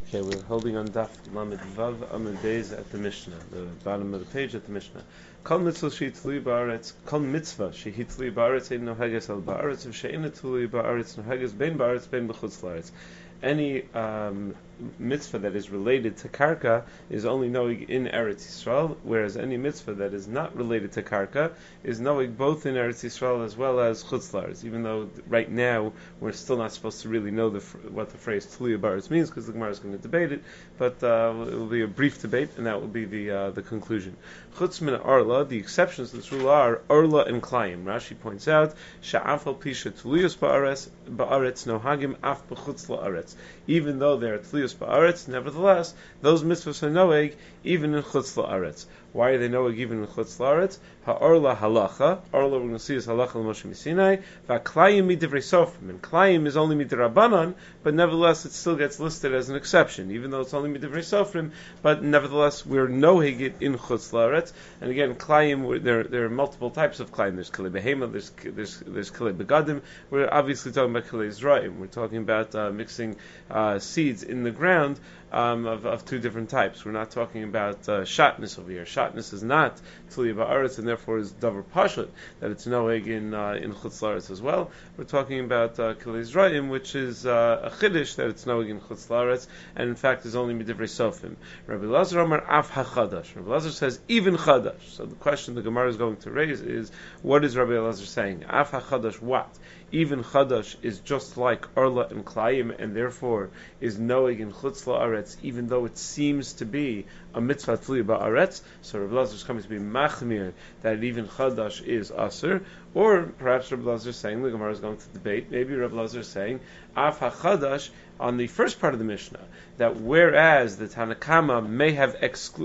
Okay, we're holding on Daf Lamed Vav Amud Beis at the Mishnah, the bottom of the page at the Mishnah. Kol mitzvah shehitzli ba'aretz, kol mitzvah shehitzli ba'aretz ein noheges al ba'aretz, v'she'ein etzli ba'aretz noheges bein ba'aretz bein b'chutz la'aretz. Any mitzvah that is related to karka is only noeg in Eretz Yisrael, whereas any mitzvah that is not related to karka is noeg both in Eretz Yisrael as well as chutz la'aretz. Even though right now we're still not supposed to really know what the phrase tluya ba'aretz means, because the Gemara is going to debate it, but it will be a brief debate, and that will be the conclusion. Chutz min arla, the exceptions to this rule are arla and klayim. Rashi points out sha'af al pisha tluyos ba'aretz nohagim af b'chutz la'aretz. Even though they are tliyus ba'aretz, nevertheless, those mitzvahs are noeg even in chutz la'aretz. Why are they noeg even in chutz la'aretz? Ha'orla halacha. Orla we're going to see is halacha l'Moshe Sinai. Va'klayim midivrei sofrim. And klayim is only midrabanan, but nevertheless it still gets listed as an exception, even though it's only midivrei sofrim. But nevertheless we're noeg it in chutz la'aretz. And again, klayim, there are multiple types of klayim. There's kalei behema, there's kalei begadim. We're obviously talking about kalei zra'im. We're talking about mixing seeds in the ground of two different types. We're not talking about shatness over here. Shatness is not tluya ba'aretz, and therefore is davar pashut, that it's noeg in chutz la'aretz as well. We're talking about kalei zra'im, which is a chiddush, that it's noeg in chutz la'aretz, and in fact is only midivrei sofim. Rabbi Lazar Amar af hachadash. Rabbi Lazar says even chadash. So the question the Gemara is going to raise is, what is Rabbi Lazar saying? Af hachadash what? Even chadash is just like arla and klayim, and therefore is noeg in chutz la'aretz, even though it seems to be a mitzvah tluya ba'aretz. So Rabbi Lazar is coming to be machmir that even chadash is aser, or perhaps Rabbi Lazar is saying, the Gemara is going to debate, maybe Rabbi Lazar is saying af hachadash on the first part of the Mishnah, that whereas the Tanakama may have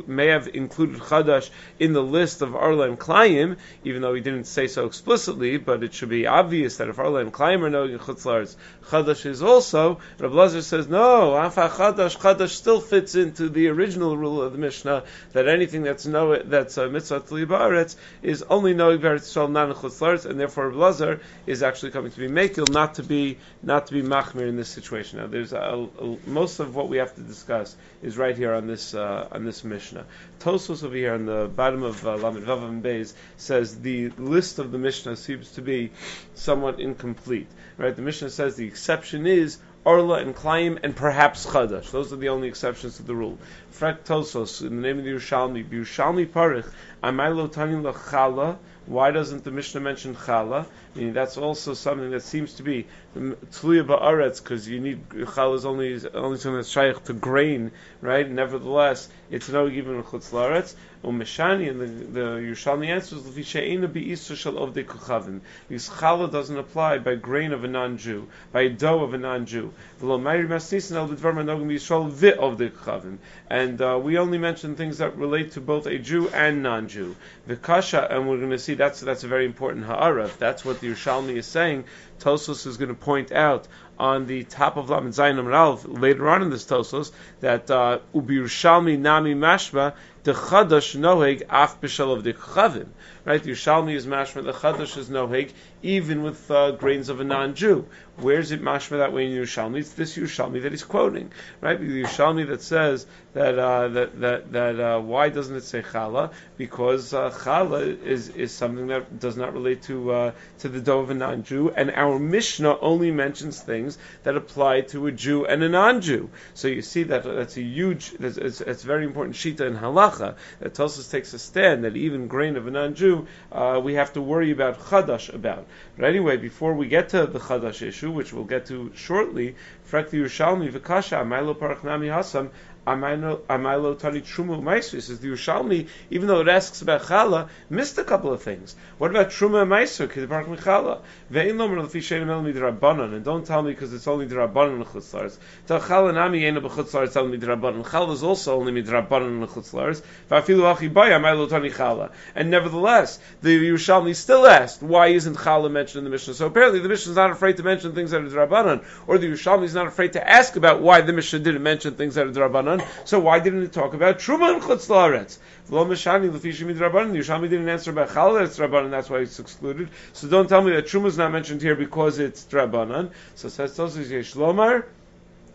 included chadash in the list of arla and klayim, even though he didn't say so explicitly, but it should be obvious that if arla and klayim are noeg in chutz la'aretz, chadash is also. Rabbi Lazar says no, af chadash still fits into the original rule of the Mishnah, that anything that's a mitzvah tluya ba'aretz is only noeg b'Eretz Yisrael, not in chutz la'aretz, and therefore Rabbi Lazar is actually coming to be mekil, not to be machmir in this situation. Now, there's most of what we have to discuss is right here on this Mishnah. Tosfos over here on the bottom of Lamed Vav Amud Beis says the list of the Mishnah seems to be somewhat incomplete. Right? The Mishnah says the exception is arla and klayim and perhaps chadash. Those are the only exceptions to the rule. Frak Tosfos in the name of the Yerushalmi Parich Amai lo tanim lachala. Why doesn't the Mishnah mention chala? I mean, that's also something that seems to be tluya ba'aretz, because you need chala is only something that's shaykh to grain, right? Nevertheless, it's no given in chutz la'aretz. Umeshani, and the Yerushalmi answers l'fishe'ena bi'isur shel ovdei kuchavim, because chala doesn't apply by grain of a non-Jew, by dough of a non-Jew. V'lo mayri masnisin el b'dvar manogim b'Yisrael v'ovdei kuchavim, and we only mention things that relate to both a Jew and non-Jew. The kasha, and we're going to see that's a very important ha'ara. If that's what the Yerushalmi is saying, Tosfos is going to point out on the top of Lamed Zayin Amud Aleph later on in this Tosfos that ubi Yerushalmi nami mashma the chadash noheg af b'shel of the chavim. Right, the Yerushalmi is mashma, the chadash is noheg even with grains of a non-Jew. Where's it mashma that way in Yerushalmi? It's this Yerushalmi that he's quoting, right? The Yerushalmi that says that why doesn't it say chala? Because chala is something that does not relate to the dough of a non-Jew, and our Mishnah only mentions things that apply to a Jew and a non-Jew. So you see that's a huge, it's very important shita in halacha that Tosfos takes a stand that even grain of a non-Jew we have to worry about chadash about. But anyway, before we get to the chadash issue, which we'll get to shortly, Frak the Yerushalmi v'kasha Amai parach nami hasam Amai tani truma u'maiser. Says the Yerushalmi, even though it asks about chala, missed a couple of things. What about truma and maiser? K'deparach michala ve'in lomer lefi she'enim el midrabanan. And don't tell me because it's only midrabanan in chutz la'aretz. Tell chala nami ena b'chutz la'aretz el midrabanan. Chala is also only midrabanan in chutz la'aretz. Va'afilu achi baya Amai tani chala. And nevertheless, the Yerushalmi still asked, why isn't chala mentioned in the Mishnah? So apparently the Mishnah is not afraid to mention things that are drabanan, or the Yerushalmi is not afraid to ask about why the Mishnah didn't mention things that are drabanan. So why didn't it talk about truma and chutz la'aretz? V'lo meshani lefi shemi drabanan. The Yerushalmi didn't answer about chala, that's drabanan, that's why it's excluded. So don't tell me that truma is not mentioned here because it's drabanan. So says Tosfos yesh lomar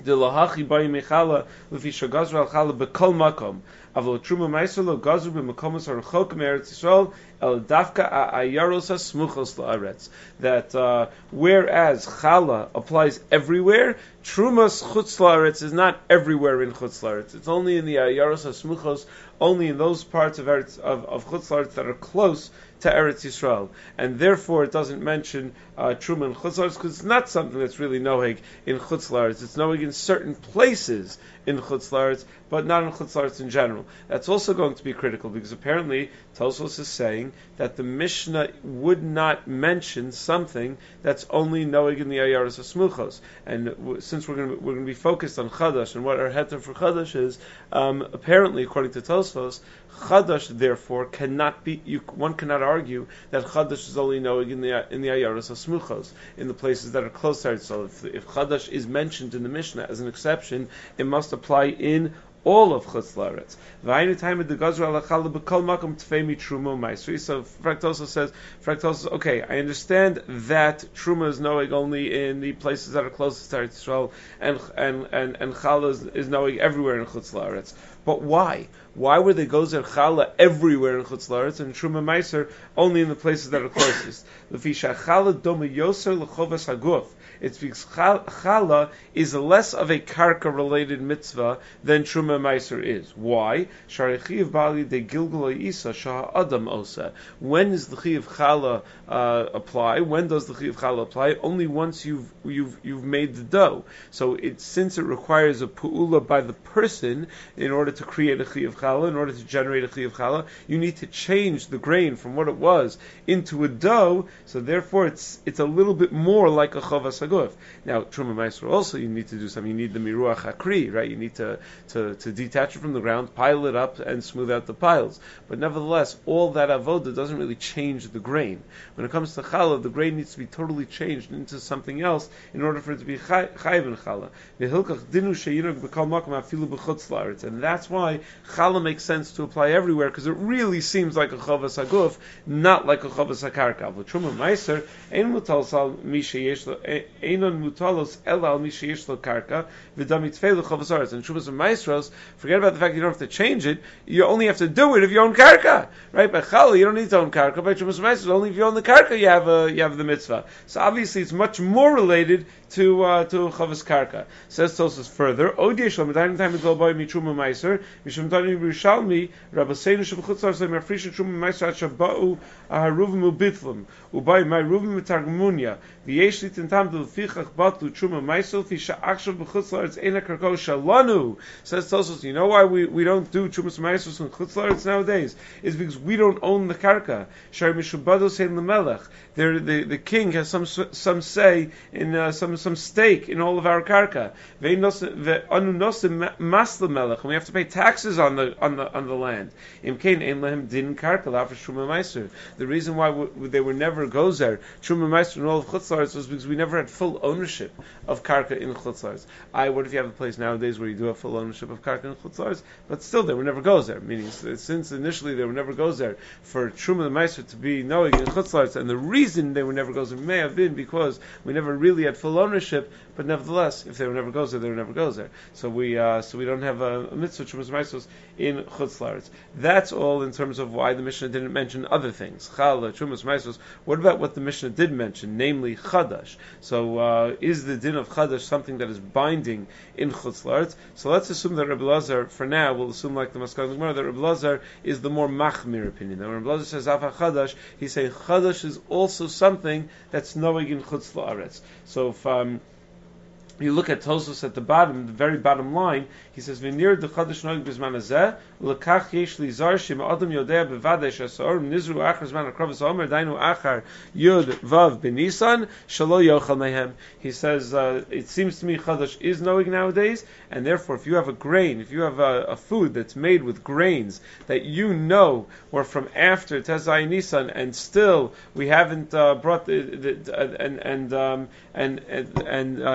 The lahachi bayi mechala lefi shagazra al chala bekol makom. Avlo truma meiser lo gazru b'makomos harachok me'eretz Yisrael el dafka ayaros hasmuchos la'aretz. That whereas chala applies everywhere, trumas chutz la'aretz is not everywhere in chutz la'aretz. It's only in the ayaros hasmuchos, only in those parts of Eretz, of chutz la'aretz that are close to Eretz Yisrael, and therefore it doesn't mention truma in chutz la'aretz because it's not something that's really noheg in chutz la'aretz. It's noheg in certain places in chutz la'aretz, but not in chutz la'aretz in general. That's also going to be critical because apparently Tosfos is saying that the Mishnah would not mention something that's only noheg in the ayaros hasmuchos. And since we're going to be focused on chadash and what our heter for chadash is, apparently according to Tosfos, chadash therefore cannot be. One cannot argue that chadash is only noheg in the ayaros hasmuchos, in the places that are close to it. So if chadash is mentioned in the Mishnah as an exception, it must apply in all of chutz la'aretz. V'ayinu time the gazra alachala b'kol makom tfei truma ma'isri. So Fractosa says, okay, I understand that truma is noeg only in the places that are closest to Eretz Yisrael, and chala is noeg everywhere in chutz la'aretz. But why? Why were they gozer chala everywhere in chutz la'aretz and truma ma'aser only in the places that are closest? L'fisha chala doma yoser l'chovas haguf. It's because chala is less of a karka-related mitzvah than truma meiser is. Why? Sharichiv bali de gilgul isa shah adam osa. When does the chiv chala apply? When does the chiv chala apply? Only once you've made the dough. So since it requires a pu'ula by the person in order to create a chiv chala, in order to generate a chiv chala, you need to change the grain from what it was into a dough. So therefore, it's a little bit more like a chavas haguf. Now, truma meiser also you need to do something. You need the miruach hakri, right? You need to detach it from the ground, pile it up, and smooth out the piles. But nevertheless, all that avoda doesn't really change the grain. When it comes to challah, the grain needs to be totally changed into something else in order for it to be chayiv in challah. And that's why challah makes sense to apply everywhere, because it really seems like a chavas haguf, not like a chavas hakarka. But truma meiser ein mutal sal mi sheyesh lo einon mutalos ela al mi sheyesh lo karka v'damitzvei l'chavas aretz. And trumas and maestros, forget about the fact you don't have to change it. You only have to do it if you own karka, right? By challah, you don't need to own karka. By trumas and maestros, only if you own the karka, you have the mitzvah. So obviously, it's much more related to chavas karka. Says Tosfos further, Odiesh lo medayim time go by mi truma meiser mishum tani b'rishalmi rabbaseinu shebchutz la'aretz mefrishin truma meiser at shabba'u aharuvim ubithlum ubay my ruvim mitargmunya v'yesh li tintam d'lefichach batlu truma meiser fi sha'achshav b'chutz la'aretz eina karko shalanu. Says Tosfos, you know why we don't do trumas meisers in chutz la'aretz nowadays? Is because we don't own the karka. Shari mishubados ein lemelech. The king has some say in some stake in all of our karka. And we have to pay taxes on the land. The reason why they were never gozer truma meiser in all of chutz la'aretz was because we never had full ownership of karka in chutz la'aretz. What if you have a place nowadays where you do have full ownership of karka in chutz la'aretz, but still they were never gozer? Meaning, since initially they were never gozer for truma meiser to be knowing in chutz la'aretz, and the reason they were never gozer may have been because we never really had full ownership. But nevertheless, if they were never gozer, they were never gozer. So we don't have a mitzvah trumas meisos in chutz la'aretz. That's all in terms of why the Mishnah didn't mention other things. Challah, trumas meisos. What about what the Mishnah did mention, namely chadash? So is the din of chadash something that is binding in chutz la'aretz? So let's assume that Rebbe Lazar, for now, we'll assume like the Maskal Gemara, that Rebbe Lazar is the more machmir opinion. Now when Rebbe Lazar says afa chadash, he's saying chadash is also something that's noeg in chutz la'aretz. So if you look at Tosfos at the bottom, the very bottom line, he says, "V'nir dechadash noig b'zman hazeh, l'kach yesh li zar shem adam yodea bevadei shasor nizru achar zman akravas omer dainu achar yud vav b'nisan shalo yochal mehem." He says, it seems to me chadash is noig nowadays, and therefore, if you have a grain, if you have a food that's made with grains that you know were from after Tezai Nisan, and still we haven't brought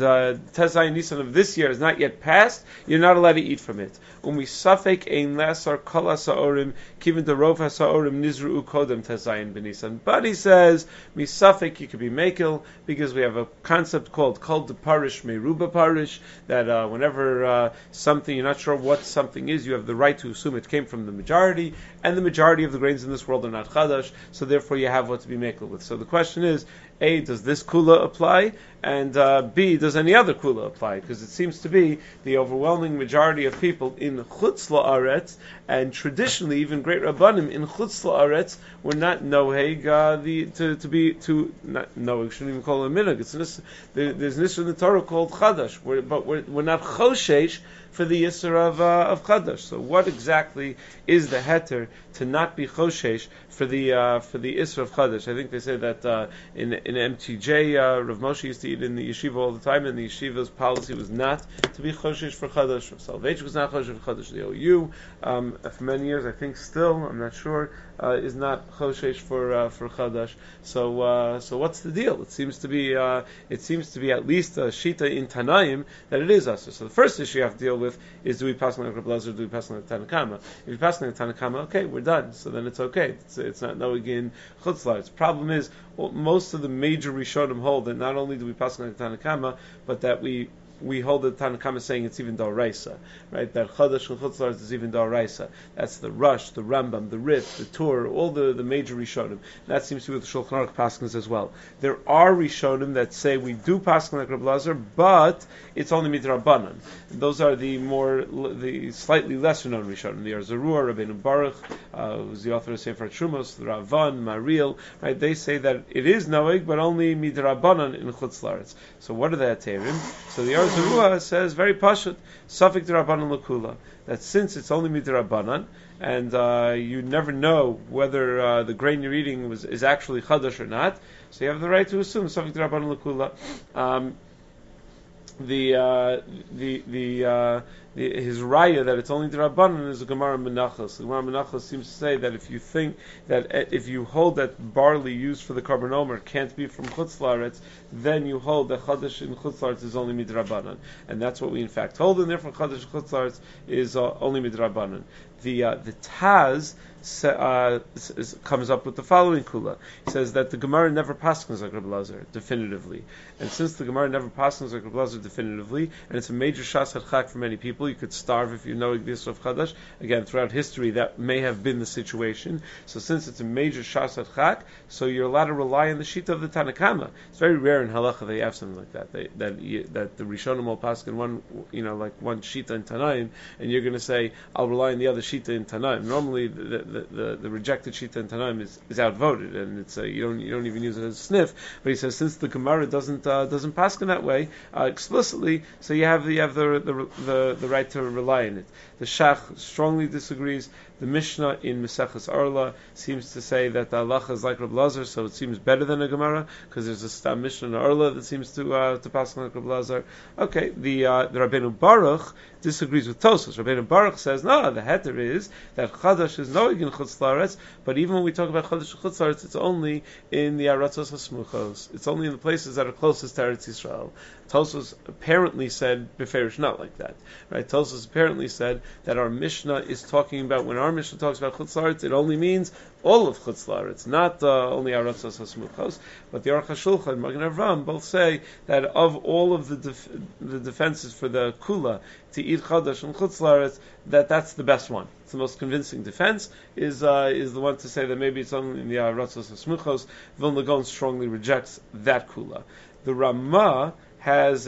Tezayin Nisan of this year is not yet passed, you're not allowed to eat from it. Umisafek ein lasar kol hasaorim kiven derov hasaorim nizru kodem Tezayin b'Nisan. But he says misafek you could be mekel because we have a concept called kol de parish meruba parish that whenever something you're not sure what something is, you have the right to assume it came from the majority, and the majority of the grains in this world are not chadash, so therefore you have what to be mekel with. So the question is, A, does this kula apply? And B, does any other kula apply? Because it seems to be the overwhelming majority of people in Chutz La'aretz, and traditionally even great Rabbanim in Chutz La'aretz were not noheg not noheg, shouldn't even call it a minhag. There's nisr in the Torah called chadash, but we're not choshesh for the Yisr of Chadash. So what exactly is the heter to not be Choshesh for the Yisr of Chadash? I think they say that in MTJ, Rav Moshe used to eat in the yeshiva all the time, and the yeshiva's policy was not to be Choshesh for Chadash. Rav Salvage was not Choshesh for Chadash. The OU, for many years, I think still, I'm not sure, is not Choshesh for Chadash. So what's the deal? It seems to be at least a Shita in Tanaim that it is Asr. So the first issue you have to deal with is, do we pass like Rabbi Lazar, do we pass like Tanakama? If you pass like Tanakama, okay, we're done. So then it's okay. It's not no again Chutz La'aretz. The problem is, most of the major Rishonim hold that not only do we pass like Tanakama, but that we hold that Tanakama saying it's even D'Oraisa, right? That Chadash and Chutz La'aretz is even D'Oraisa. That's the Rush, the Rambam, the Rif, the Tur, all the major Rishonim. That seems to be what the Shulchan Aruch paskins as well. There are Rishonim that say we do paskin like Rabbi Lazar, but it's only midrabanan. Those are the slightly lesser known Rishonim. The Arzarua, Rabbeinu Baruch, who's the author of Sefer Trumos, the Ravan, Maril, right? They say that it is noeg, but only midrabanan in Chutz La'aretz. So what are the Aterim? So the Arzarua says very pashut, Safik D'Rabbanan L'Kula, that since it's only midrabanan, and you never know whether the grain you're eating is actually chadash or not, so you have the right to assume Safik D'Rabbanan L'Kula. His raya that it's only D'Rabbanan is a Gemara Menachos. The Gemara Menachos seems to say that if you think that if you hold that barley used for the Karban Omer can't be from Chutz La'aretz, then you hold that Chadash in Chutz La'aretz is only Midrabanan, and that's what we in fact hold, and therefore Chadash in Chutz La'aretz is only Midrabanan. The Taz comes up with the following kula. He says that the Gemara never paskins like Rabbi Lazar definitively, and since the Gemara never paskins like Rabbi Lazar definitively, and it's a major shas hadchak for many people, you could starve if you know Yisr of Chadash. Again, throughout history, that may have been the situation. So since it's a major shas hadchak, so you're allowed to rely on the shita of the Tanakama. It's very rare in halacha they have something like that. That the Rishonim will paskin one, like one shita in Tanaim, and you're going to say I'll rely on the other shita in Tanaim. Normally, the rejected shita in Tanaim is outvoted, and it's you don't even use it as a sniff. But he says since the Gemara doesn't paskin that way explicitly, so you have the right to rely on it. The Shach strongly disagrees. The Mishnah in Maseches Arla seems to say that the halacha is like Rabbi Lazar, so it seems better than a Gemara because there's a Stam Mishnah in Arla that seems to pass like Rabbi Lazar. Okay, the Rabbeinu Baruch disagrees with Tosfos. Rabbeinu Baruch says no, the heter is that Chadash is noeg in Chutz La'aretz, but even when we talk about Chadash in Chutz La'aretz, it's only in the Aratzos HaSmuchos. It's only in the places that are closest to Eretz Yisrael. Tosfos apparently said beferish not like that, right? Tosfos apparently said that our Mishnah is talking about, when our Mishnah talks about Chutz La'aretz, it only means all of Chutz La'aretz, not only Aratzos HaSmuchos. But the Aruch HaShulchan and Magen Avraham both say that of all of the defenses for the Kula to eat Chadash and Chutz La'aretz, that's the best one. It's the most convincing defense is the one to say that maybe it's only in the Aratzos HaSmuchos. Vilna Gaon strongly rejects that Kula. The Ramah has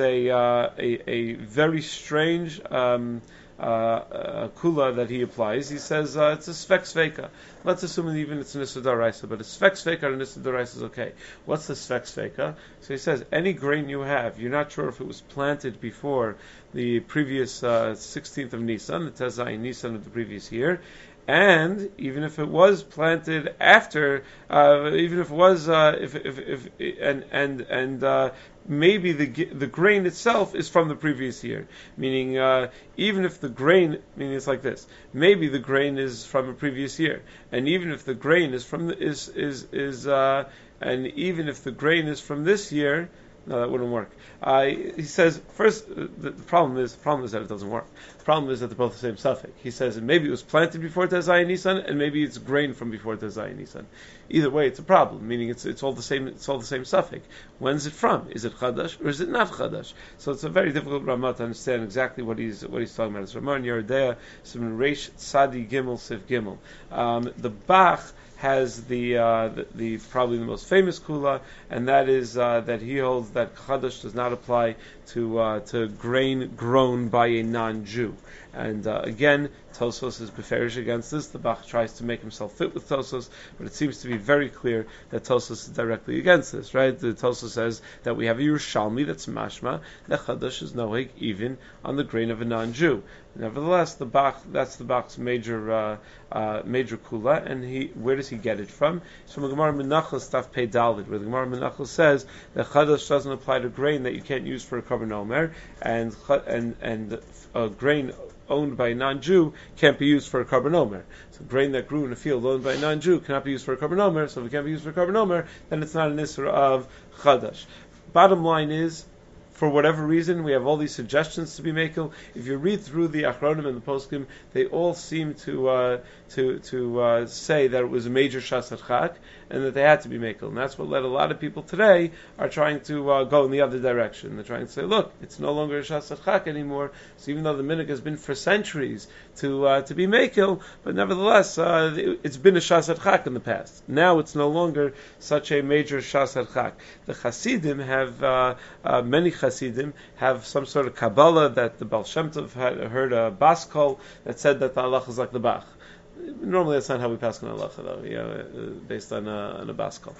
a very strange kula that he applies. He says it's a svek sveka. Let's assume that even it's an Issa D'Oraisa, but a svek sveka and an Issa D'Oraisa is okay. What's the svek sveka? So he says any grain you have, you're not sure if it was planted before the previous 16th of Nisan, the Tezayin Nisan of the previous year, and even if it was planted after, even if it was, maybe the grain itself is from the previous year. Meaning, even if the grain, meaning it's like this, maybe the grain is from a previous year, and even if the grain is from and even if the grain is from this year, No, that wouldn't work. He says first the problem is that it doesn't work. The problem is that they're both the same suffix. He says maybe it was planted before Tezai Nisan, and maybe it's grain from before Tezai Nisan. Either way, it's a problem. Meaning it's all the same. It's all the same suffix. When's it from? Is it Chadash or is it not Chadash? So it's a very difficult Ramah to understand exactly what he's talking about. It's Ramah and Yeridea, Simon Reish Tzadi Gimel Sif Gimel. The Bach has the probably the most famous kula, and that is that he holds that chadash does not apply to grain grown by a non-Jew. And again, Tosfos is beferish against this. The Bach tries to make himself fit with Tosfos, but it seems to be very clear that Tosfos is directly against this. Right? The Tosfos says that we have a Yerushalmi that's mashma that chadash is noheg even on the grain of a non-Jew. Nevertheless, that's the Bach's major kula, and where does he get it from? It's from the Gemara Menachos Daf Pei Daled, where the Gemara Menachos says that chadash doesn't apply to grain that you can't use for a korban omer, and grain owned by a non-Jew can't be used for a korban omer. So grain that grew in a field owned by a non-Jew cannot be used for a korban omer. So if it can't be used for a korban omer, then it's not an isra of chadash. Bottom line is, for whatever reason, we have all these suggestions to be makel. If you read through the Achronim and the Poskim, they all seem to say that it was a major shas chak and that they had to be makel. And that's what led a lot of people today are trying to go in the other direction. They're trying to say, look, it's no longer a shas chak anymore. So even though the minhag has been for centuries to be makel, but nevertheless, it's been a shas chak in the past. Now it's no longer such a major shas chak. The Hasidim have many Hasidim have some sort of Kabbalah that the Baal Shem Tov had heard a Baskol that said that the halach is like the Bach. Normally that's not how we pass on halacha though, based on a Baskol.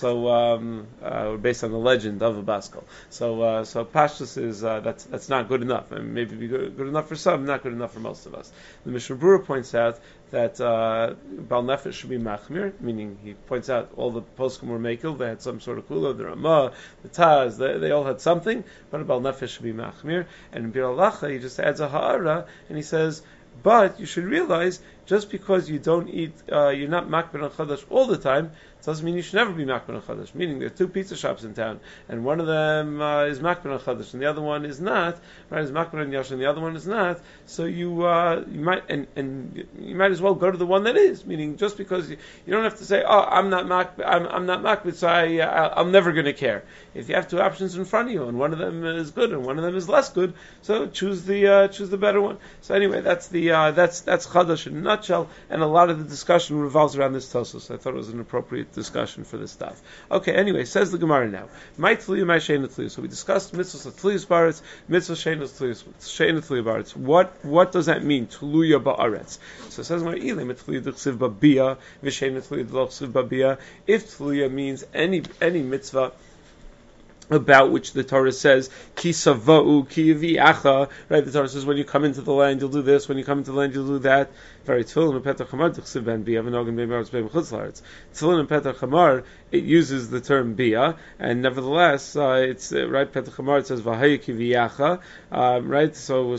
So based on the legend of a Baskol. So Pashtus is that's not good enough. I mean, maybe be good enough for some, not good enough for most of us. The Mishnah Berurah points out that Baal Nefesh should be machmir, meaning he points out all the poskim were makel, they had some sort of kula, the Ramah, the Taz, they all had something, but a Baal Nefesh should be machmir. And in Bir Halacha he just adds a ha'ara, and he says, but you should realize, just because you don't eat, you're not makbid on chadash all the time, doesn't mean you should never be makbid on chadash. Meaning there are two pizza shops in town, and one of them is makbid on chadash, and the other one is not. Right? Is makbid on yash, and the other one is not. So you might and you might as well go to the one that is. Meaning just because you don't have to say, oh, I'm not makbid, so I'm never going to care. If you have two options in front of you, and one of them is good and one of them is less good, so choose the better one. So anyway, that's chadash in a nutshell, and a lot of the discussion revolves around this Tosfos. I thought it was an appropriate discussion for this stuff. Okay, anyway, says the Gemara now. My tliya, my sheina tliya. So we discussed mitzvahs tliyas baretz, mitzvahs sheina tliya baretz. What does that mean? Tluya ba'aretz. So it says Gemara ilay tliya d'chsiv babia v'sheina tliya d'chsiv babia. If tliya means any mitzvah about which the Torah says, ki sava'u, ki yavi'acha, right? The Torah says, when you come into the land, you'll do this, when you come into the land, you'll do that. Very tefillin and petach chamar, d'chsiv ben bia, v'nogin ben baratz ben chutz la'aretz. Tefillin and petach chamar, it uses the term bia, and nevertheless, it's, right, petach chamar, it says, v'haya ki yavi'acha, right?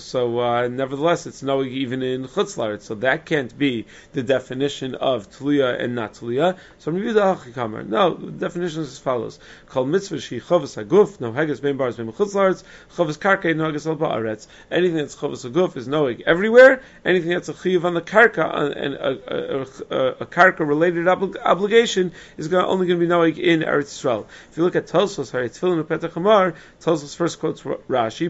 So nevertheless, it's noeg even in chutz la'aretz. So that can't be the definition of tliya and not tliya. So I'm going to the hachi kamar. No, the definition is as follows. Kol mitzvah shi chavos haguf, no haggis ben baratz ben chutz la'aretz, chavos karkei no haggis al ba'aretz. Anything that's chavos haguf is noeg everywhere. Anything that's a chiyuv on the karka, and a karka related obligation is only going to be noeg in Eretz Yisrael. If you look at Tosfos, Tefillin Petach Hamar, Tosfos first quotes Rashi.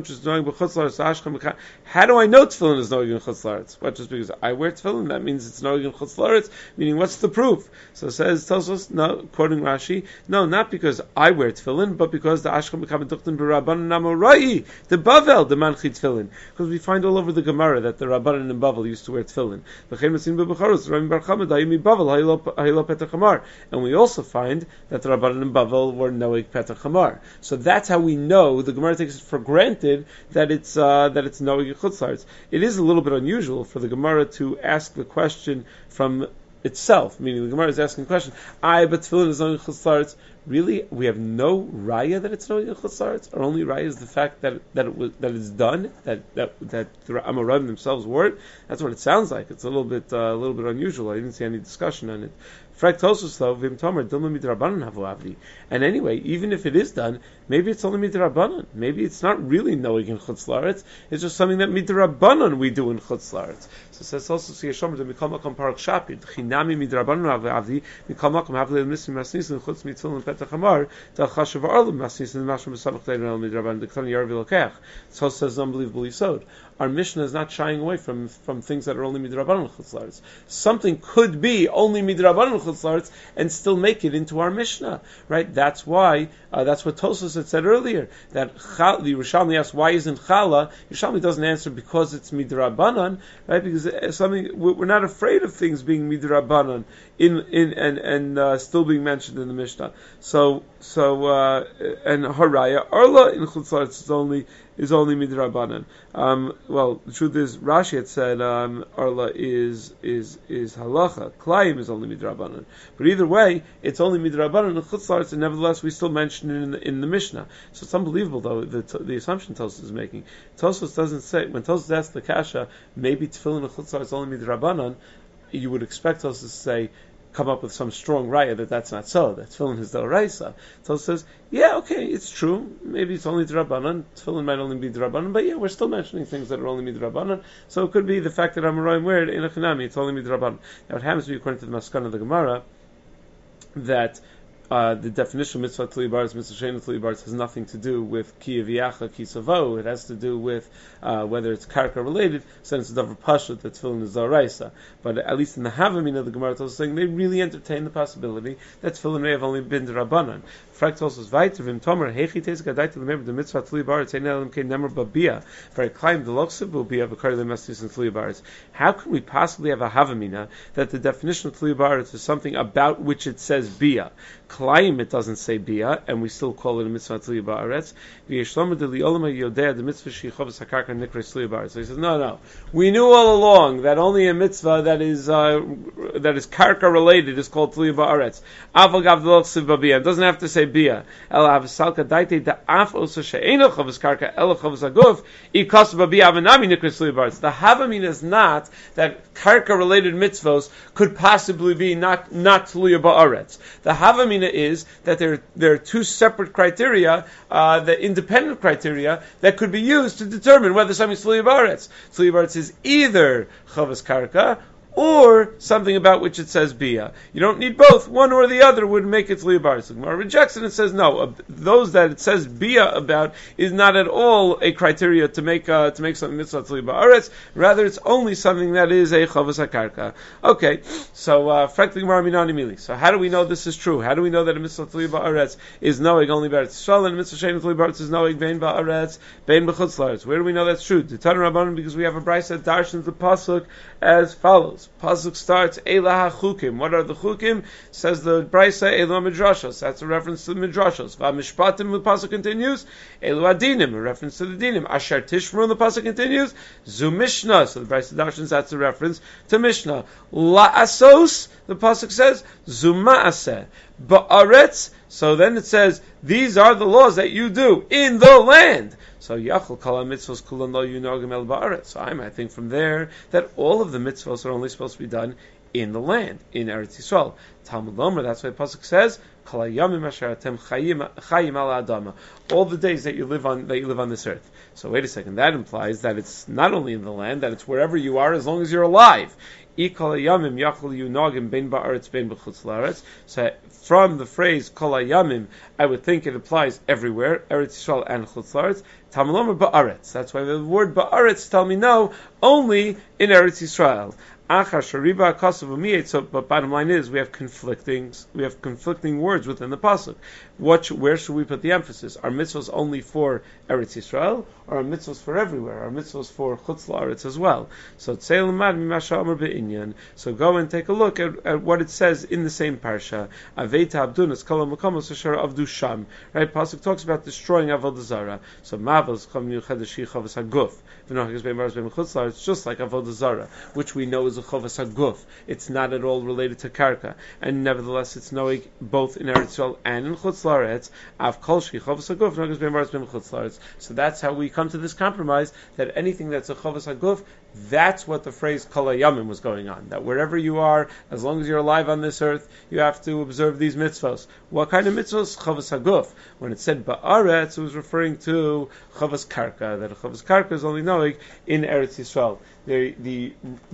How do I know Tefillin is noeg in Chutz La'aretz? What, just because I wear Tefillin, that means it's noeg in Chutz La'aretz? Meaning, what's the proof? So it says Tosfos, no, quoting Rashi, no, not because I wear Tefillin, but because the Ashkam B'Kabin Duchtin B'Rabbanan Amorai, the Bavel, the Manchi Tefillin. Because we find all over the Gemara that the Rabbanan in Bavel used to wear Tefillin. And we also find that the Rabbanan in Bavel were noeg petach chamar. So that's how we know. The Gemara takes it for granted that it's noeg in chutz la'aretz. It is a little bit unusual for the Gemara to ask the question from itself, meaning the Gemara is asking the question, but tefillin is noeg in chutz la'aretz. really we have no raya that it's noeg in Chutz La'aretz. Our only raya is the fact that it's done, that the Amoraim themselves wore it. That's what it sounds like. It's a little bit unusual. I didn't see any discussion on it. And anyway, even if it is done, maybe it's only midrabanan. Maybe it's not really noeg in Chutz La'aretz. It's just something that midrabanan we do in Chutz La'aretz. So it says also Siyashomer the Mikol Makom Parak Shapir Chinami midrabanan avdi Mikol Makom Havle Missim Masnis and Chutz Mitzvah and Petach Hamar Dal Chashav Arlam Masnis and Mashram B'Samach Leil Midrabanan the Ktan Yarvi Lokech. So it says unbelievable yisod. Our Mishnah is not shying away from things that are only midrabanan Chutz La'aretz. Something could be only midrabanan Chutz La'aretz and still make it into our Mishnah, right? That's why that's what Tosfos had said earlier. That the Yerushalmi asked why isn't chala. Yerushalmi doesn't answer because it's midrabanan, right? Because we're not afraid of things being midrabanan and still being mentioned in the Mishnah. So and haraya arla in Chutz La'aretz is only midrabanan. Well, the truth is, Rashi had said arla is halacha. Klayim is only midrabanan. But either way, it's only midrabanan in Chutz La'aretz, and nevertheless we still mention it in the Mishnah. So it's unbelievable, though, the assumption Tosfos is making. Tosfos doesn't say, when Tosfos asks the kasha, maybe tefillin in Chutz La'aretz is only midrabanan, you would expect Tosfos to say, come up with some strong raya that's not so. That tefillin is d'oraisa. So says, yeah, okay, it's true. Maybe it's only d'rabanan. Tefillin might only be d'rabanan, but yeah, we're still mentioning things that are only d'rabanan. So it could be the fact that Amoraim wear it in a chinami. It's only d'rabanan. Now it happens to be according to the Maskana of the Gemara that the definition of mitzvah tli baritz, mitzvah shein tli baritz has nothing to do with ki aviyacha, ki savo. It has to do with whether it's karka related. So it's a davar pashut that tefillin is d'oraisa. But at least in the Havamina, the Gemara is saying they really entertain the possibility that tefillin may have only been d'rabanan. Fragt also weiter vim tomer hechi tes gadait remember the mitzvah tli baritz ein elam kein nemer babia for a climb the loksev will be of a karli mastis and tli baritz. How can we possibly have a Havamina that the definition of tli baritz is something about which it says bia? Klaim it doesn't say bia, and we still call it a mitzvah tli ba'aretz. V'yeshlomer de liolama yodea the mitzvah shechavas hakarka nikres tli ba'aretz. So he says, no, we knew all along that only a mitzvah that is karka related is called tli ba'aretz. Aval gav l'chsiv b'bia. It doesn't have to say bia. El avisalka daite da af osa she'ena chavas karka el chavas aguf ikas b'bia avanami nikres tli ba'aretz. The Havamin is not that karka related mitzvos could possibly be not tli ba'aretz. The Havamin is that there are two separate criteria, the independent criteria that could be used to determine whether something is Tzli Baretz. Tzli Baretz is either Chavas Karka or something about which it says Bia. You don't need both. One or the other would make it Tzli Baretz. The Gemara rejects it and says no. Those that it says Bia about is not at all a criteria to make something mitzvah Tzli Baretz. Rather, it's only something that is a Chavas HaKarka. Okay, so frankly, Gemara Minani Mili. So how do we know this is true? How do we know that a mitzvah Tzli Baretz is knowing only Baretz Yisrael and a mitzvah Shein Tzli Baretz is knowing Bein Baretz, Bein B'chutz La'aretz? Where do we know that's true? The Tana Rabbanan, because we have a brayso that darshans the pasuk as follows. Pasuk starts Eila HaChukim. What are the Chukim? Says the brayso Eila Midrashos. That's a reference to the Midrashos. VaMishpatim, the pasuk continues. Eila Adinim, a reference to the Dinim. Asher Tishmru, the pasuk continues. Zu Mishnah. So the brayso darshans, that's a reference to Mishnah. La'asos, the pasuk says Zu Ma'aseh. Ba'aretz. So then it says these are the laws that you do in the land. So Yachol Kala Mitzvos Kulan Lo Yunogim El Ba'aretz. So I might think from there that all of the mitzvos are only supposed to be done in the land, in Eretz Yisrael. Talmud Lomer, that's why the pasuk says, Kala Yamim Asher Atem Chayim Ala Adama. All the days that you live on this earth. So wait a second, that implies that it's not only in the land, that it's wherever you are as long as you're alive. So from the phrase Kol Hayamim, I would think it applies everywhere, Eretz Yisrael and Chutz La'aretz. Talmud Ba'aretz. That's why the word Ba'aretz tell me no, only in Eretz Yisrael. So, but bottom line is we have conflicting words within the pasuk. Where should we put the emphasis? Are mitzvahs only for Eretz Yisrael, or are mitzvahs for everywhere? Are mitzvahs for Chutz La'aretz as well? So So go and take a look at what it says in the same parsha. Aveita Abdunas Kol Makomos Asher Avdu Sham. Right, pasuk talks about destroying Avodah Zarah. So Mavos Chom Yuchad Shichavas Haguf. It's just like Avodah Zarah, which we know is is a chovas haguf. It's not at all related to karka, and nevertheless it's noig both in Eretz Yisrael and in Chutz La'aretz. Av kolshi chovas haguf nogas ben baritz ben Chutz La'aretz. So that's how we come to this compromise that anything that's a chovas haguf, that's what the phrase kol hayamim was going on. That wherever you are, as long as you're alive on this earth, you have to observe these mitzvos. What kind of mitzvos? Chovas haguf. When it said ba'aretz, it was referring to chovas karka. That chovas karka is only noig in Eretz Yisrael. The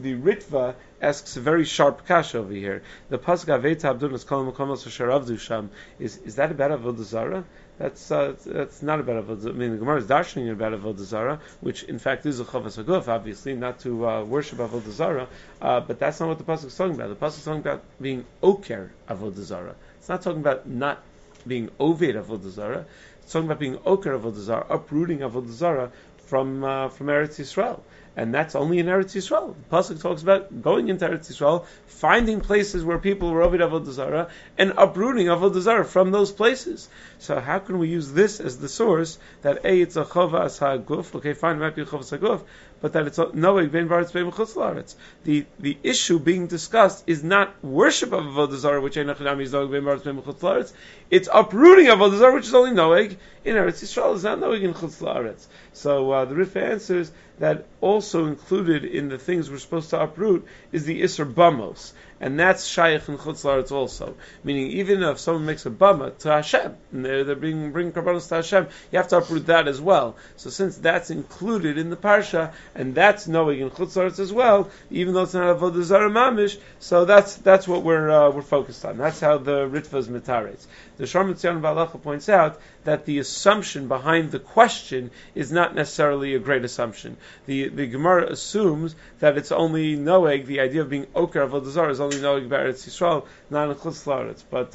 Ritva asks a very sharp kasha over here. The pasuk Aveta Abdunas Kol Makomos Sharavdu Sham is that about avodah zarah? That's not about avodah. I mean, the Gemara is darshaning about avodah zarah, which in fact is a chavas haguf, obviously not to worship avodah zarah, but that's not what the pasuk is talking about. The pasuk is talking about being oker avodah zarah. It's not talking about not being oved avodah zarah. It's talking about being oker avodah zarah, uprooting avodah zarah from Eretz Yisrael. And that's only in Eretz Yisrael. The pasuk talks about going into Eretz Yisrael, finding places where people were Ovid Avodah Zarah, and uprooting Avodah Zarah from those places. So how can we use this as the source that it's a chovas haguf? Okay, fine, it might be a chovas haguf, but that it's noeg ben baritz ben chutz la'aretz. The issue being discussed is not worship of Avodah Zarah, which is noeg ben baritz ben chutz la'aretz. It's uprooting Avodah Zarah, which is only noeg in Eretz Yisrael. It's not noeg in chutz la'aretz. So the Rif answers that also included in the things we're supposed to uproot is the Isser Bamos. And that's Shaykh and Chutz La'aretz also. Meaning, even if someone makes a Bama to Hashem, and they're bringing Karbanos to Hashem, you have to uproot that as well. So since that's included in the Parsha, and that's knowing in Chutz La'aretz as well, even though it's not Avodah Zarah Mamish, so that's what we're focused on. That's how the Ritva is mitaretz. The Sharm Tzion Balacha points out that the assumption behind the question is not necessarily a great assumption. The Gemara assumes that it's only noeg, the idea of being oker avodah zarah is only noeg b'Eretz Yisrael, not in Chutz La'aretz. But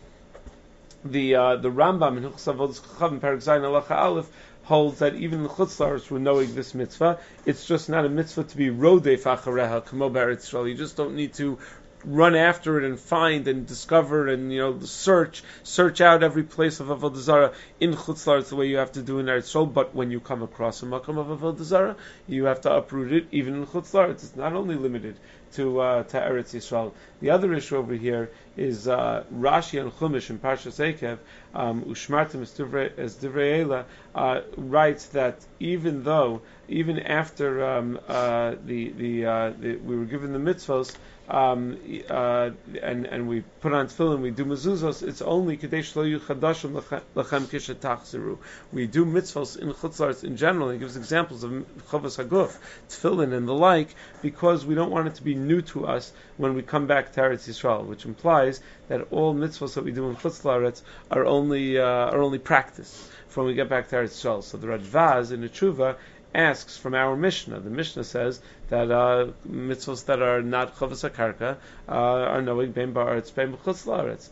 the Rambam in Hilchos Avodas Chachavim Perek Zayin Halacha Aleph holds that even in Chutz La'aretz we're knowing this mitzvah. It's just not a mitzvah to be rodef achareha kamo b'Eretz Yisrael. You just don't need to run after it and find and discover and search out every place of Avodah Zarah in Chutz La'aretz the way you have to do in Eretz Yisrael. But when you come across a makom of Avodah Zarah, you have to uproot it even in Chutz La'aretz. It's not only limited to Eretz Yisrael. The other issue over here is Rashi and Chumash in Parshas Eikev, Ushmartim as Divrei Eila writes that even after we were given the mitzvos, and we put on tefillin, we do mezuzos, it's only kadesh lo yu chadashim lachem kishet tachzeru. We do mitzvos in Chutz La'aretz in general. He gives examples of chovas haguf, tefillin, and the like, because we don't want it to be new to us when we come back to Eretz Yisrael, which implies that all mitzvos that we do in Chutz La'aretz are only practice from when we get back to Eretz Yisrael. So the Radvaz in the Tshuva asks from our Mishnah. The Mishnah says that mitzvos that are not chovas hakarka are noeg ben ba'aretz ben b'chutz la'aretz.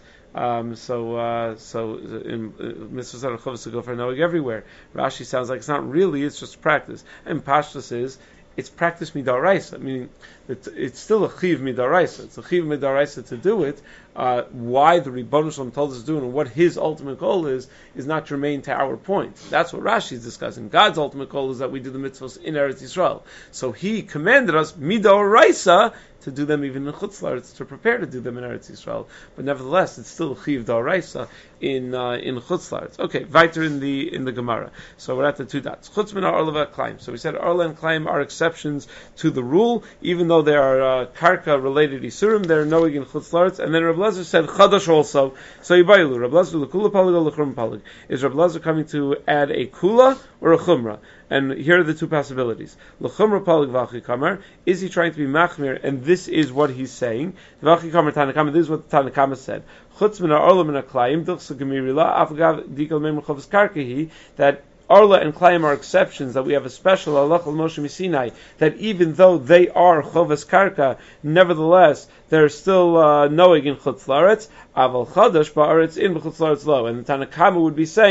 So in mitzvos that are chovas haguf are noeg everywhere. Rashi sounds like it's not really; it's just practice. And Pashtus is it's practice midaraisa, meaning it's still a chiv midaraisa. It's a chiv midaraisa to do it. Why the Ribono Shel Olam told us to do it and what his ultimate goal is not germane to our point. That's what Rashi is discussing. God's ultimate goal is that we do the mitzvahs in Eretz Yisrael. So He commanded us midaraisa to do them even in Chutz La'aretz, to prepare to do them in Eretz Yisrael. But nevertheless, it's still chiv d'oraisa in Chutz La'aretz. Okay, weiter in the Gemara. So we're at the two dots. Chutz min ha'orla v'ha'klaim. So we said orla and klaim are exceptions to the rule, even though they are karka related isurim. They're noeg in Chutz La'aretz. And then Reb Lezer said chadash also. So yibayilu Reb Lezer l'kula palig or l'chum palig. Is Reb Lezer coming to add a kula or a chumra? And here are the two possibilities. L'chumra palig v'achi kamar. Is he trying to be machmir? And this is what he's saying. V'achi kamar Tanakama. This is what the Tanakama said. Chutz min ha'orla min ha'klayim dilchsa gemirila afgav dikal mem chovas karkehi, that Arla and Klayim are exceptions, that we have a special halach al Moshe Misinai, that even though they are chovas karka, nevertheless they're still noeg in Chutz La'aretz, aval chadash ba'aretz in Chutz La'aretz lo. And the Tanakama would be saying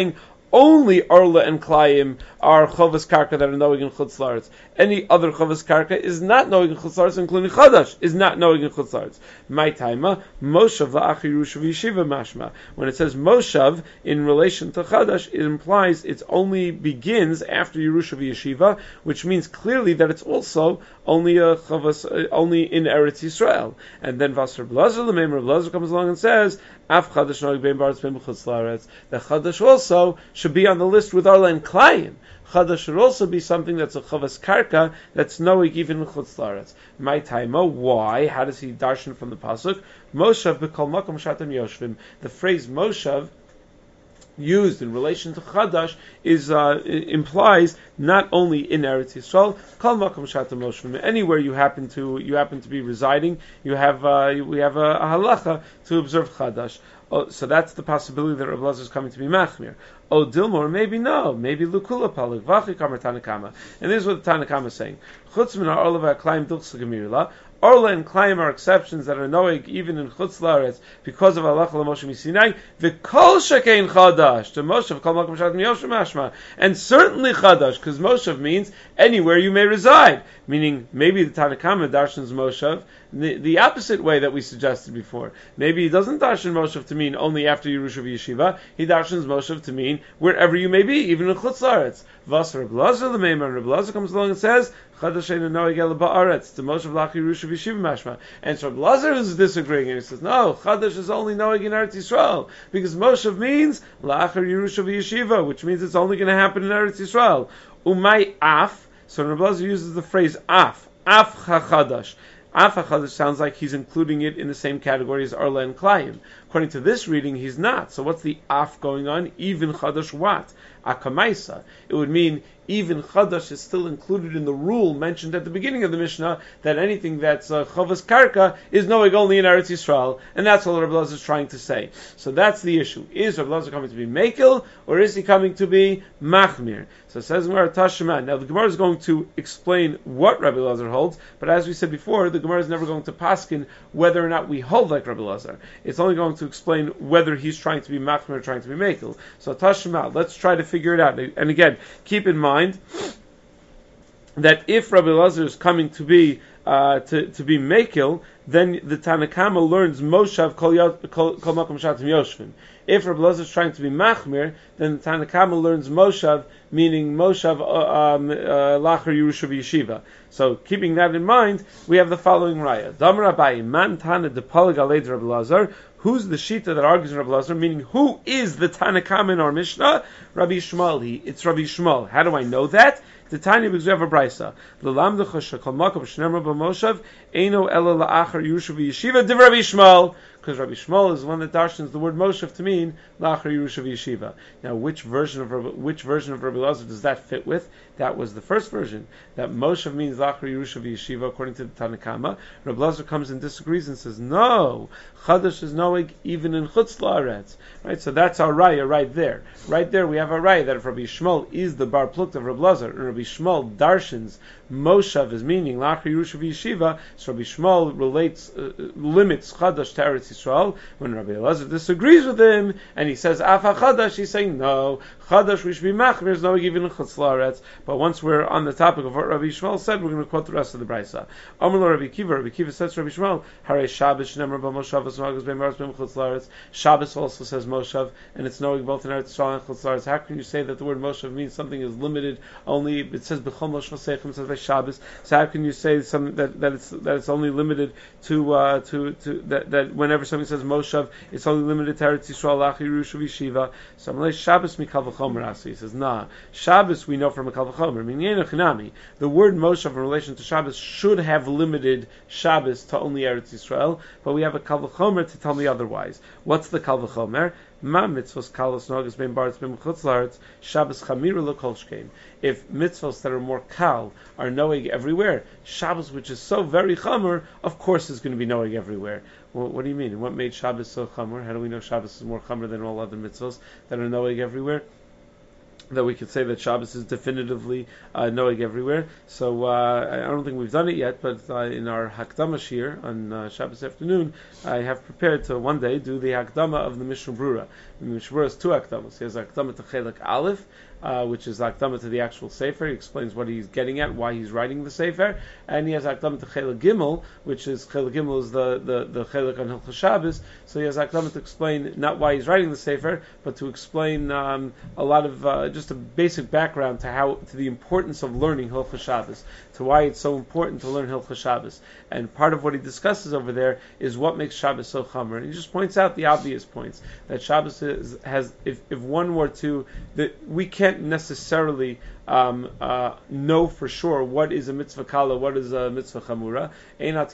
only Arla and Klayim are Chavas Karka that are knowing in Chutz La'aretz. Any other Chavas Karka is not knowing in Chutz La'aretz, including Chadash, is not knowing in Chutz La'aretz. My taima, Moshav la'ach Yerusha v'yeshiva mashma. When it says Moshav in relation to Chadash, it implies it only begins after Yerusha v'yeshiva, which means clearly that it's also only a Chavas, only in Eretz Yisrael. And then Vasar Blazer, the Meimer Blazer comes along and says, Af Chadash noig bein baretz bein b'chutz la'aretz. The Chadash also should be on the list with Arla and Klayim. Chadash should also be something that's a Chavas Karka that's noig even in Chutz La'aretz. My taima, why? How does he darshan from the pasuk? Moshav b'kol makom shatem yoshvim. The phrase Moshav used in relation to Chadash is implies not only in Eretz Yisrael, kol makom shatem yoshvim. Anywhere you happen to be residing, we have a halacha to observe Chadash. Oh, so that's the possibility that Rav Elazar is coming to be machmir. Oh, Dilmor, maybe no. Maybe Lukula Palik, Vachi Kamar Tanakama. And this is what the Tanakama is saying. Chutz min ha'orla v'ha'klayim dilchsa gemirla. Orla and Klayim are exceptions that are noeg even in Chutz La'aretz because of Allah Moshe Misinai. V'kol shekein Chadash. To Moshe, kol makom shatem yoshvim mashma. And certainly Chadash, because Moshe means anywhere you may reside. Meaning, maybe the Tanakama darshans Moshe the opposite way that we suggested before. Maybe he doesn't darshan Moshe to mean only after Yerusha v'yeshiva. He darshans Moshe to mean wherever you may be, even in Chutz La'aretz. Vasar Reb Elazar the Meimer, Reb Elazar comes along and says, Chadash eino noeg ela ba'aretz. To Moshe v'lach Yerusha v'yeshiva mashma. And so Reb Elazar is disagreeing, and he says, no, Chadash is only noeg in Eretz Yisrael, because Moshe means la'achar Yerusha v'yeshiva, which means it's only going to happen in Eretz Yisrael. Umay af. So Reb Elazar uses the phrase af ha'chadash. Af HaChadash sounds like he's including it in the same category as Arla and Klayim. According to this reading, he's not. So what's the Af going on? Even Chadash what? Akamaisa. It would mean even Chadash is still included in the rule mentioned at the beginning of the Mishnah that anything that's Chavas Karka is noeg only in Eretz Yisrael, and that's what Rabbi Elazar is trying to say. So that's the issue. Is Rabbi Elazar coming to be Mekel, or is he coming to be Machmir? So it says Gemara Tashema. Now the Gemara is going to explain what Rabbi Elazar holds, but as we said before, the Gemara is never going to paskin whether or not we hold like Rabbi Elazar. It's only going to explain whether he's trying to be Machmir or trying to be Mekel. So Tashema, let's try to figure it out. And again, keep in mind that if Rabbi Elazar is coming to be Mekil, then the Tanakama learns Moshav Kol Makom Shatim Yoshvim. If Rabbi Elazar is trying to be Machmir, then the Tanakama learns Moshav, meaning Moshav Lachar Yerusha Yeshiva. So keeping that in mind, we have the following raya. Damar Abayi Man Tana Depalag Alei Rabbi Elazar. Who's the Shita that argues in Rabbi Elazar? Meaning, who is the Tanakama in our Mishnah? Rabbi Shmuel. It's Rabbi Shmuel. How do I know that? The Tanya, because we have a brisa. L'lamdecha shekol makom shneimar b'moshav eino ela la'achar Yerusha v'yeshiva div Rabbi Shmuel. Because Rabbi Shmuel is one that darshans the word Moshav to mean la'achar Yerusha v'yeshiva. Now, which version of Rabbi Elazar does that fit with? That was the first version. That Moshav means la'achar Yerusha v'yeshiva according to the Tanakama. Rabbi Elazar comes and disagrees and says, no, Chadash is noeg even in Chutz La'aretz. Right? So that's our raya right there. Right there we have a raya that if Rabbi Shmuel is the bar plukt of Rabbi Elazar, and Rabbi Shmuel darshans Moshav is meaning la'achar Yerusha v'yeshiva, so Rabbi Shmuel limits Chadash to Eretz Yisrael. When Rabbi Elazar disagrees with him and he says Af HaChadash, he's saying no, Chadash we should be machmir is noeg even in Chutz La'aretz. But once we're on the topic of what Rabbi Shmuel said, we're going to quote the rest of the brisa. Amar lo Rabbi Kiva says to Rabbi Shmuel, Harei Shabbos shneimar b'moshav v'smagos bein baretz bein Chutz La'aretz. Shabbos also says Moshav, and it's noeg both in Eretz Yisrael and Chutz La'aretz. How can you say that the word Moshav means something is limited only? It says b'chol Moshav Seichem, it says by Shabbos. So how can you say something that it's only limited to that whenever something says Moshav, it's only limited to Eretz Yisrael, La'achar Yerusha v'yeshiva? So Amalei Shabbos mikal v'chomer asi. He says nah, Shabbos we know from mikal v'chomer. Minyena chinami. The word Moshav in relation to Shabbos should have limited Shabbos to only Eretz Yisrael, but we have a kal v'chomer to tell me otherwise. What's the kal v'chomer? Ma mitzvos kalos nogas bein baretz bein chutz la'aretz Shabbos chamira l'kol shkein. If mitzvos that are more kal are noeg everywhere, Shabbos, which is so very chamer, of course is going to be noeg everywhere. Well, what do you mean? What made Shabbos so chamer? How do we know Shabbos is more chamer than all other mitzvos that are noeg everywhere? that we could say that Shabbos is definitively knowing everywhere. So I don't think we've done it yet, but in our Hakdama Shir on Shabbos afternoon, I have prepared to one day do the Hakdama of the Mishnah Brura. The Mishnah Brura has two Hakdamas. He has Hakdama to Chelik Aleph, which is Hakdama to the actual Sefer. He explains what he's getting at, why he's writing the Sefer, and he has Hakdama to Chelik Gimel, which is Chelik Gimel is the Chelik on Hilchos Shabbos. So he has Hakdama to explain not why he's writing the Sefer, but to explain a lot of just a basic background to the importance of learning Hilchos Shabbos, to why it's so important to learn Hilchos Shabbos. And part of what he discusses over there is what makes Shabbos so chamer. And he just points out the obvious points that Shabbos has. If one were to, that we can't necessarily know for sure what is a mitzvah kala, what is a mitzvah chamura. You have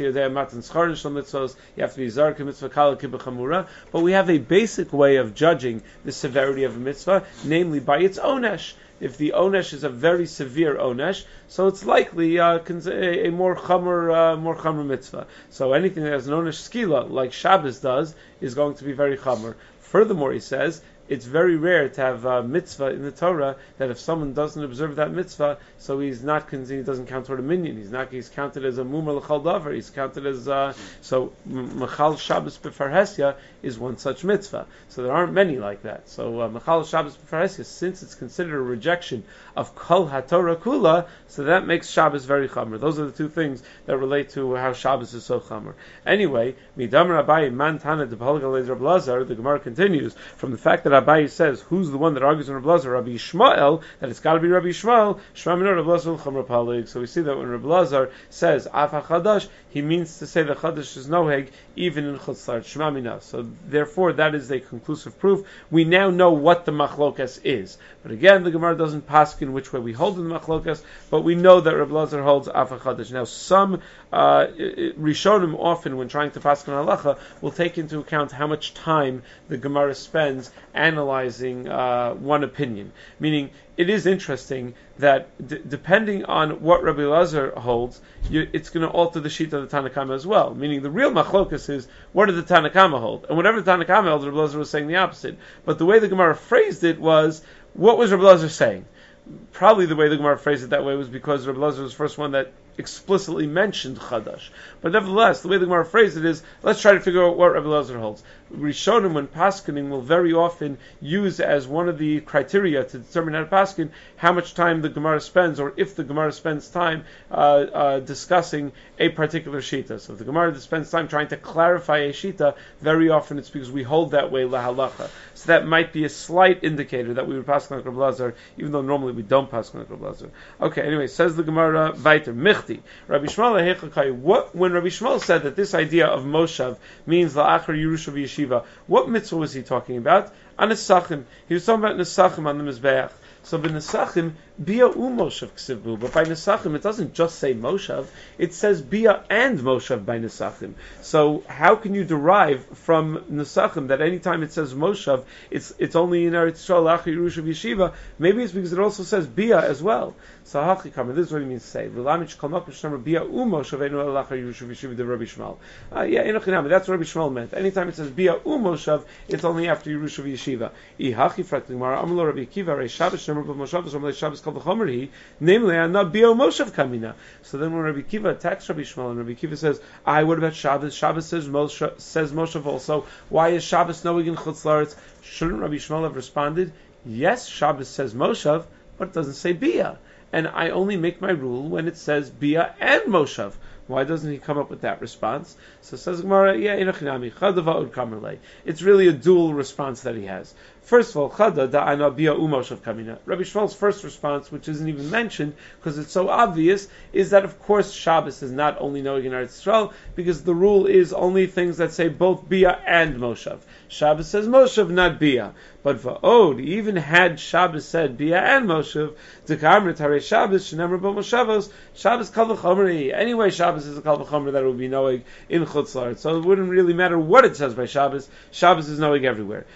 to be zarka mitzvah kala kibbeh chamura. But we have a basic way of judging the severity of a mitzvah, namely by its onesh. If the onesh is a very severe onesh, so it's likely a more chamer mitzvah. So anything that has an onesh skila, like Shabbos does, is going to be very chamer. Furthermore, he says, it's very rare to have a mitzvah in the Torah that if someone doesn't observe that mitzvah, so he doesn't count toward a minyan. He's counted as a mumar l'chal davar. He's counted as so machal Shabbos b'farhesya is one such mitzvah. So there aren't many like that. So machal Shabbos b'farhesya, since it's considered a rejection of kol haTorah kula, so that makes Shabbos very chamer. Those are the two things that relate to how Shabbos is so chamer. Anyway, midam Rabbi man tana de Rab Lazar. The Gemara continues from the fact that Abaye says, who's the one that argues in Rab Lazar? Rabbi Yishmael, that it's got to be Rabbi Yishmael. Shema minor Rab Lazar l'chamra palig. So we see that when Rab Lazar says Afa Chadash, he means to say the Chadash is noheg even in Chutz La'aretz. Shema mina. So therefore, that is a conclusive proof. We now know what the machlokas is. But again, the Gemara doesn't paskin which way we hold in the machlokas, but we know that Rab Lazar holds Afa Chadash. Now, some Rishonim often, when trying to paskin halacha, will take into account how much time the Gemara spends analyzing one opinion. Meaning, it is interesting that depending on what Rabbi Lazar holds, it's going to alter the sheet of the Tanakama as well. Meaning, the real machlokas is, what did the Tanakama hold? And whatever the Tanakama held, Rabbi Lazar was saying the opposite. But the way the Gemara phrased it was, what was Rabbi Lazar saying? Probably the way the Gemara phrased it that way was because Rabbi Lazar was the first one that explicitly mentioned Chadash. But nevertheless, the way the Gemara phrased it is, let's try to figure out what Rabbi Lazar holds. Rishonim, when paskening, will very often use as one of the criteria to determine how to pasken how much time the Gemara spends, or if the Gemara spends time discussing a particular shita. So if the Gemara spends time trying to clarify a shita, very often it's because we hold that way lahalacha. So that might be a slight indicator that we would pasken like Rabbi Lazar, even though normally we don't pasken like Rabbi Lazar. Okay, anyway, says the Gemara, weiter, Michti. Rabbi Shmuel, when Rabbi Shmuel said that this idea of Moshav means la'achar Yerusha v'yeshiva, what mitzvah was he talking about? On Nesachim. He was talking about Nesachim on the Mizbeach. So by Nesachim, Bia Moshav Ksivbu. But by Nesachim, it doesn't just say Moshav, it says Bia and Moshav by Nesachim. So how can you derive from Nesachim that anytime it says Moshav, it's only in Eretz Yisrael, Achar Yerusha v'yeshiva? Maybe it's because it also says Bia as well. So Hachikam, this is what he means to say. V'lamich kol makom shnamar Bia Moshav einu el Achar Yerusha v'yeshiva de Rabbi Shmuel. Enochinami, that's what Rabbi Shmuel meant. Anytime it says Bia Moshav, it's only after Yerusha v'yeshiva. I Hachifrak Gemara, Amalo Rabbi Akiva, Rei Shabbos shnamar b'Moshav, so Shabbos kol v'chomer, namely, not Bia Moshav kamina. So then when Rabbi Akiva attacks Rabbi Shmuel, and Rabbi Akiva says, what about Shabbos? Shabbos says Moshav also. Why is Shabbos knowing in Chutz La'aretz? Shouldn't Rabbi Shmuel have responded, yes, Shabbos says Moshav, but it doesn't say Bia. And I only make my rule when it says Bia and Moshav. Why doesn't he come up with that response? So says Gemara, it's really a dual response that he has. First of all, Chada da'ana Bia Moshav kamina. Rabbi Shmuel's first response, which isn't even mentioned because it's so obvious, is that of course Shabbos is not only knowing in Eretz Yisrael, because the rule is only things that say both Bia and Moshav. Shabbos says Moshav, not Bia. But va'od, even had Shabbos said Bia and Moshav, Dekarmer Tarei Shabbos, Shenemar Bo Moshavos, Shabbos Kal V'chomer. Anyway, Shabbos is a Kal V'chomer that will be knowing in Chutz La'aretz. So it wouldn't really matter what it says by Shabbos. Shabbos is knowing everywhere.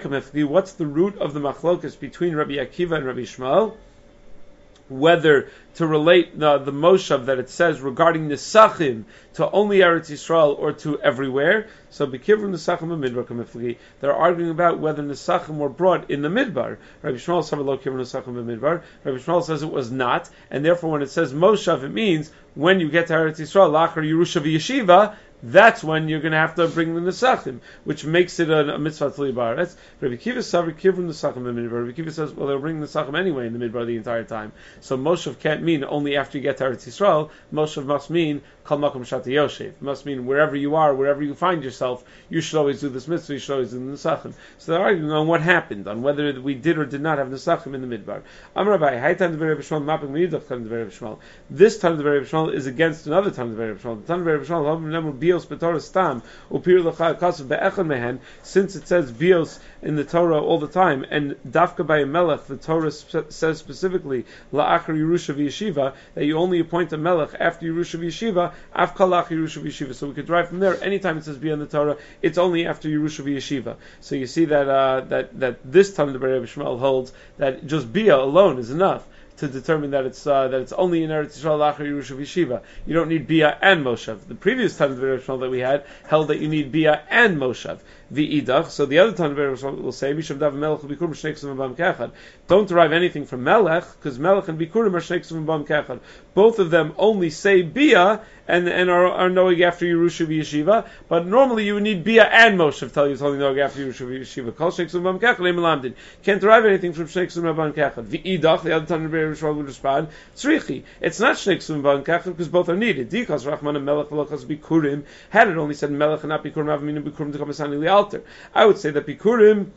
What's the root of the machlokas between Rabbi Akiva and Rabbi Shmuel? Whether to relate the Moshav that it says regarding Nesachim to only Eretz Yisrael or to everywhere. So Bekivrim Nesachim Midbar Kamiflagi, they're arguing about whether Nesachim were brought in the Midbar. Rabbi Shmuel says Lo Kivrim Nesachim Midbar. Rabbi Shmuel says it was not, and therefore when it says Moshav, it means when you get to Eretz Yisrael, Lachar Yerusha v'Yeshiva, that's when you're going to have to bring the Nesachim, which makes it a mitzvah to Libaretz. Rabbi Kiva Savri Kivrim Nesachim Midbar. Rabbi Kiva says, well, they'll bring Nesachim anyway in the Midbar the entire time. So Moshav can't mean only after you get to Eretz Yisrael. Moshav must mean Kol Makom Shati Yoshev. It must mean wherever you are, wherever you find yourself, you should always do this mitzvah, you should always do the Nesachim. So they're arguing on what happened, on whether we did or did not have Nesachim in the Midbar. Amar Rabbi, Haytan the Rabbi Shmuel, Mapik Meidach Tan the Rabbi Shmuel. This time the Rabbi Shmuel is against another time the Rabbi Shmuel. The time the Rabbi Shmuel, remember Bios B'Torah Stam, Upir L'Chal Kasav Be'echad Mehen, since it says Bios in the Torah all the time, and Dafka by a Melech, the Torah says specifically, La'achar Yerusha v'Yeshiva, that you only appoint a Melech after Yerusha v'Yeshiva, Afkal La'achar Yerusha v'Yeshiva. So we could derive from there, anytime it says Bia in the Torah, it's only after Yerusha v'Yeshiva. So you see that this time the Rabbi Shmuel holds that just Bia alone is enough to determine that it's only in Eretz Yisrael Lachar Yerusha v'Yeshiva. You don't need Bia and Moshav. The previous time the Rabbi Shmuel that we had held that you need Bia and Moshav. V'idach. So the other time the Rabbi Shmuel will say Mishav Dav Melech Bikurim Shnei Ksuvim Bam Kechad. Don't derive anything from Melech because Melech and Bikurim are Shnei Ksuvim Bam Kechad. Both of them only say Bia and are knowing after Yerusha v'Yeshiva. But normally you would need Bia and Moshav. Tell you it's only knowing after Yerusha v'Yeshiva. Kol Shnei Ksuvim Bam Kechad Emelamdin. Can't derive anything from Shnei Ksuvim Bam Kechad. V'idach. The other time the Rabbi Shmuel would respond Tzrichi. It's not Shnei Ksuvim Bam Kechad because both are needed. Dikas Rachman and Melech V'Lochas Bikurim. Had it only said Melech and not Bikurim, Avamina Bikurim to come asani li alter. I would say that Bikurim,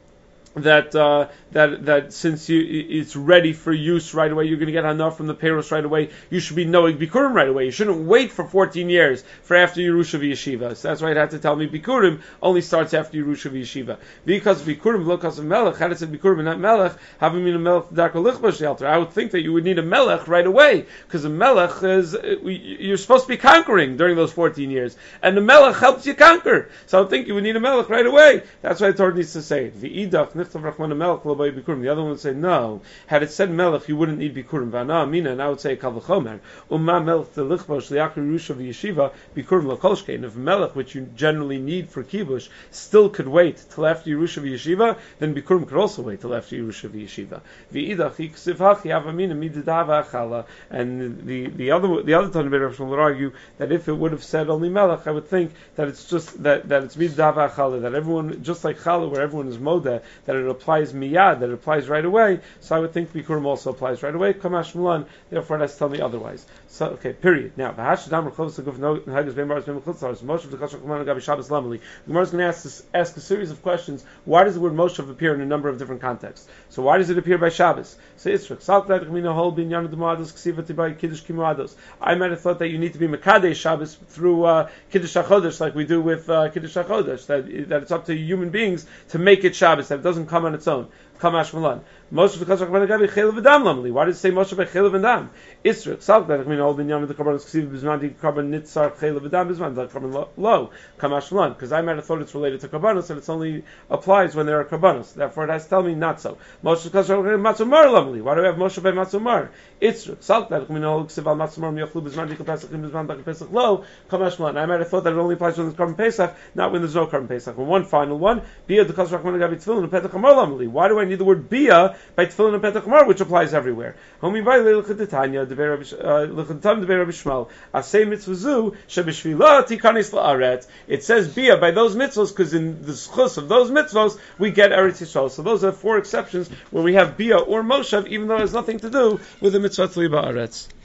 that since it's ready for use right away, you're going to get enough from the payros right away. You should be knowing Bikurim right away. You shouldn't wait for 14 years for after Yerusha v'Yeshiva. So that's why it had to tell me Bikurim only starts after Yerusha v'Yeshiva. Because Bikurim v'lokas of Melech, had it said Bikurim and not Melech, having been a Melech darko lichba shelter. I would think that you would need a Melech right away because a Melech is you're supposed to be conquering during those 14 years, and the Melech helps you conquer. So I would think you would need a Melech right away. That's why the Torah needs to say it. The other one would say no. Had it said Melech, you wouldn't need Bikurim. V'ana Amina, and I would say Kal V'chomer. Umma Melech Telichbosh Liachar Yerusha v'Yeshiva Bikurim Lakolshke. And if Melech, which you generally need for Kibush, still could wait till after Yerusha v'Yeshiva, then Bikurim could also wait till after Yerusha v'Yeshiva. V'idach Yiksiv Hachi Avamina Mididava Achala. And the other Tanna B'Rav Shmuel would argue that if it would have said only Melech, I would think that it's just that it's Mididava Achala, that everyone, just like Chala, where everyone is Modeh, that it applies miyad, that it applies right away. So I would think Bikurim also applies right away. Kamash Mulan, therefore it has to tell me otherwise. So okay, period. Now the Gemara is going to ask a series of questions. Why does the word Moshav appear in a number of different contexts? So why does it appear by Shabbos? So Yitzchak, I might have thought that you need to be Mekadesh Shabbos through Kiddush HaChodesh, like we do with Kiddush HaChodesh, that it's up to human beings to make it Shabbos, that it doesn't come on its own. Kamash Malan. Moshe v'Kachak Banagavi Chelev V'Dam Lamli. Why does it say Moshe v'Chelev V'Dam? Isra Tzalk that mean all binyan the Karbanos Ksiv Bizman di Karban Nitzar Chelev V'Dam Bizman that Karban low Kamash Malan, because I might have thought it's related to Karbanos and it only applies when there are Karbanos. Therefore it has to tell me not so. Moshe v'Kachak Matzumar Lamli. Why do we have Moshe by Matzumar? Isra Tzalk that mean all Ksiv Al Matzumar Miyachlu Bizman di Pesach Bizman di Pesach low Kamash Malan. I might have thought that it only applies when there's Karban Pesach, not when there's no Karban Pesach. And one final one, Bia the Kachak Banagavi Tefillin and Petach Amar Lamli. Why do I need the word Bia by Tefillin and Petach Mar, which applies everywhere? Homi by Leilchetanya, the Lechantam the Rabbi Shmuel, Asay Mitzvazu, Shebishvila Tikanis La'aret. It says Bia by those mitzvos because in the schus of those mitzvos we get Eretz Yisrael. So those are 4 exceptions where we have Bia or Moshav, even though it has nothing to do with the mitzvah Tli Ba'aretz.